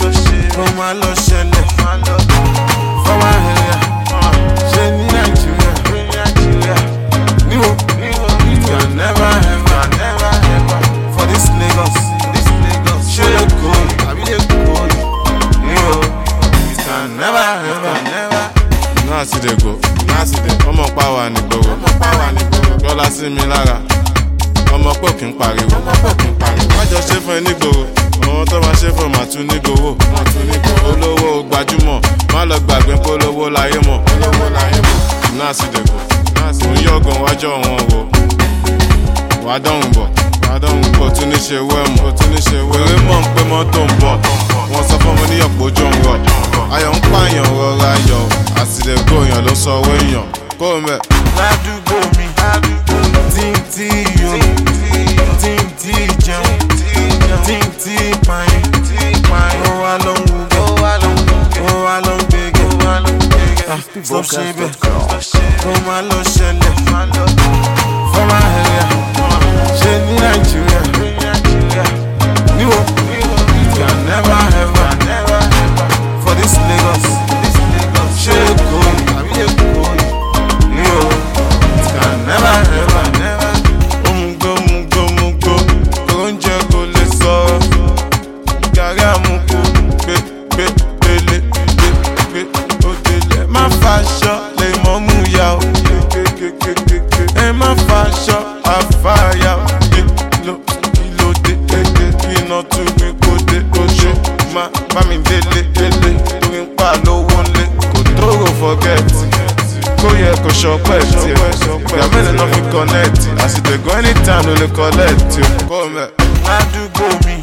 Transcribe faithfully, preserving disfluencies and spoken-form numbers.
kó má lọ ṣẹlẹ̀ fọwọ́ ẹ̀yà ṣe ní Nàìjíríà níwò you can never ever for this Lagos ṣe lè kó àbí lè kó níwò you can never ever. Náà sì dé go, náà sì dé ọmọ pàwà ní gbòòrò, lọ́la sí mi lára, ọmọ pò kí n pariwo, wájọ ṣe fún ẹ ní gbòòrò, àwọn tó máa ṣe fún màá tún ní gbòòrò, olówó gbajúmọ̀, má lọ gbàgbé polówó láyé mọ̀, náà sì dé go, òun yọ̀gàn wájọ wọn wò, wàá dọ̀hùn bọ̀, wàá dọ̀hùn bọ̀, tún ní ṣe wẹ́mù, wèrè mọ̀ ń pé mọ́tò ń bọ̀, wọ́n sọ fún mi ní ọ̀pọ̀ ojú ń rọ̀, ayọ̀ ń pààyàn rọra yọ̀, àsìlẹ̀kọ̀ èèyàn ló sọ owó èèyàn kó o mẹ́. Ládùúgbò mi tí ń tí yó tí ń tí jẹun tí ń tí pààyàn ó wá ló ń wúgẹ́ ó wá ló ń gbégẹ́ tó ṣe bẹ́ẹ̀ kó má lọ ṣẹlẹ̀ fọ́nmá ẹ̀yà ṣe ní Nàìjíríà níwò you can never ever for this Lagos ṣe é kó àbí lè kó níwò you can never ever. Omugo mugo mugo oúnjẹ kò lè sọ gàrí àmukù gbé gbé gbélé gbé gbé òdèlè má faṣọ lè mọ́ mú ya o ẹ má faṣọ àfàyà o kìlò kìlò dé kéke iná tún mi kó dé oṣù má bá mi délé délé torí ń pa lówó ńlé kò tóró fọ́gẹ́tì kó yẹ kó ṣọpẹ́ tiẹ̀ ìgbà mélòó náà fi kọ́nẹ́ẹ̀tì àsìkò anytime ló lè kọ́lẹ́ẹ̀tì o kó mẹ́. Ládùúgbò mi